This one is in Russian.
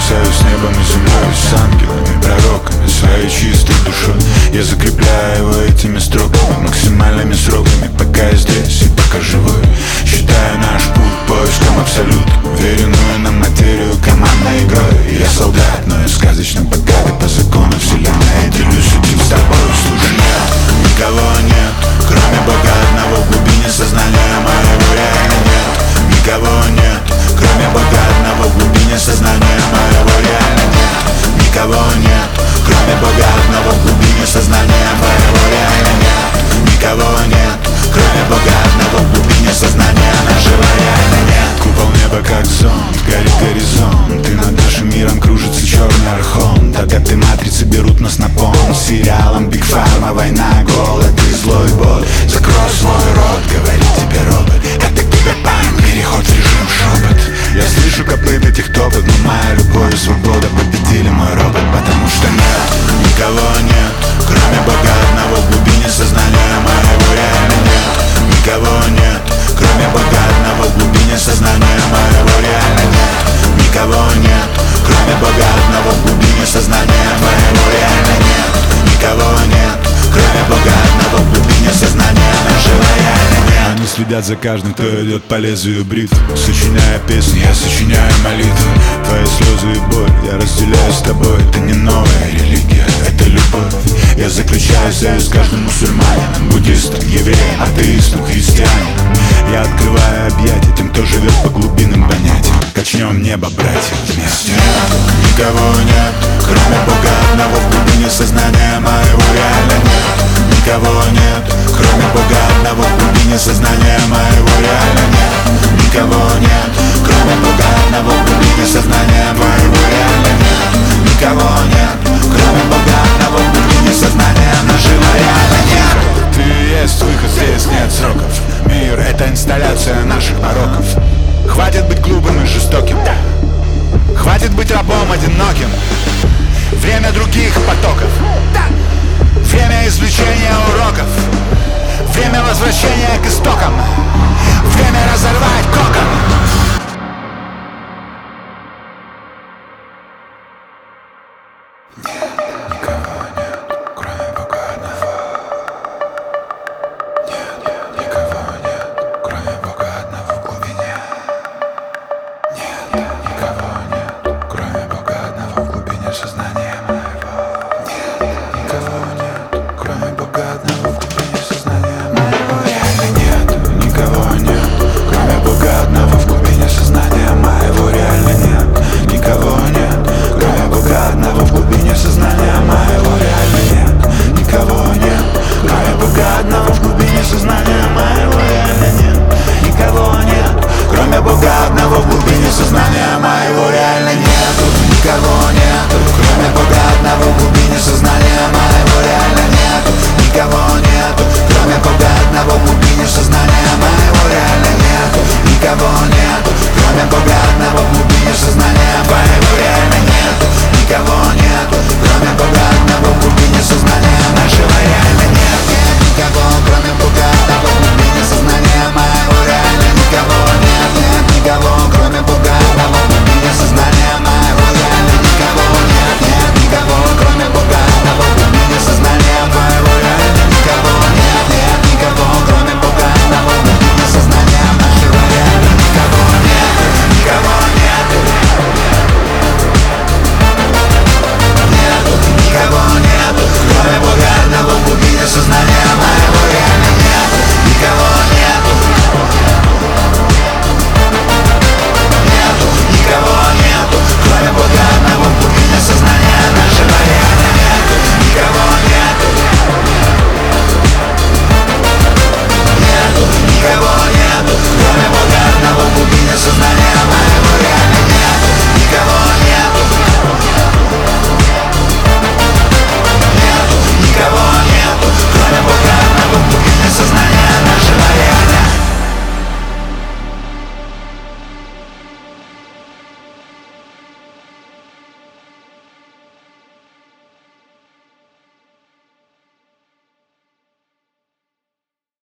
соприкасаюсь с небом и землей, с ангелами, пророками, своей чистой душой. Я закрепляю его этими строками, максимальными сроками, пока я здесь и пока живой. Считаю наш путь поиском абсолюта, уверенную на материю командной игрой. Я солдат, но я сказочно богатый по закону вселенной. Делюсь этим с тобой, слушай, нет, никого нет, кроме Бога одного в глубине сознания моего реально нет. Никого нет, кроме Бога одного в глубине сознания моего реально нет. Никого нет, кроме Бога одного в глубине сознания моего реально нет. Никого нет, кроме Бога одного в глубине сознания нашего реально нет. Купол неба как зонт, горит горизонт, и над нашим миром кружится черный архон. Адепты матрицы берут нас на понт сериалом Big Pharma, война, голод и злой боль. Закрой свой рот, говорит тебе робот, это к тебе панк, переход в режим шепот. Я слышу копыт этих топот, но моя любовь и свобода победили мой робот. Потому что нет, никого нет, кроме Бога одного в глубине сознания моего реально нет. Никого нет, кроме Бога одного в глубине сознания моего реально нет. Никого нет, кроме Бога одного в глубине сознания моего реально нет. Никого нет, кроме Бога одного в глубине сознания нашего реально нет. Они следят за каждым, кто идет по лезвию бритвы. Сочиняя песни, я сочиняю молитвы. Твои слезы и боль я разделяю с тобой. Это не новая религия, это любовь. Я заключаю союз с каждым мусульманином, буддистом, евреем, атеистом, христианином. Я открываю объятия тем, кто живет по глубинным понятиям. Качнем небо, братья, вместе. Никого нет, кроме Бога одного в глубине сознания моего реально нет. Никого нет, кроме Бога одного в глубине сознания моего реально нет. Никого нет, кроме Бога одного в глубине сознания моего реально нет. Никого нет, кроме Бога одного в глубине сознания нашего реально нет. Ты и есть выход, здесь нет сроков. Мир — это инсталляция наших пороков. Хватит быть грубым и жестоким, хватит быть рабом одиноким. Время других потоков, время извлечения уроков, время возвращения к истокам, время разорвать кокон.